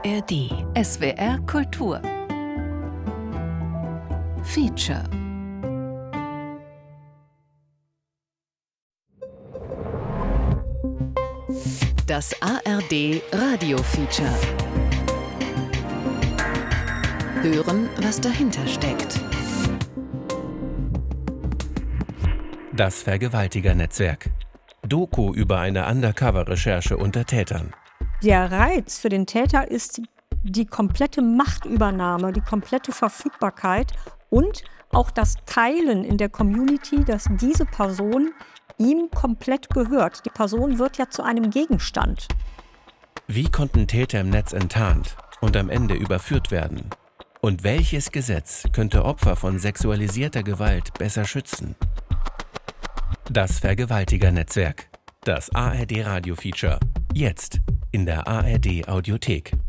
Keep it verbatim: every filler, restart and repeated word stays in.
R D. S W R Kultur. Feature. Das A R D Radio Feature. Hören, was dahinter steckt. Das Vergewaltigernetzwerk. Doku über eine Undercover-Recherche unter Tätern. Der Reiz für den Täter ist die komplette Machtübernahme, die komplette Verfügbarkeit und auch das Teilen in der Community, dass diese Person ihm komplett gehört. Die Person wird ja zu einem Gegenstand. Wie konnten Täter im Netz enttarnt und am Ende überführt werden? Und welches Gesetz könnte Opfer von sexualisierter Gewalt besser schützen? Das Vergewaltigernetzwerk. Das A R D Radio Feature. Jetzt in der A R D Audiothek.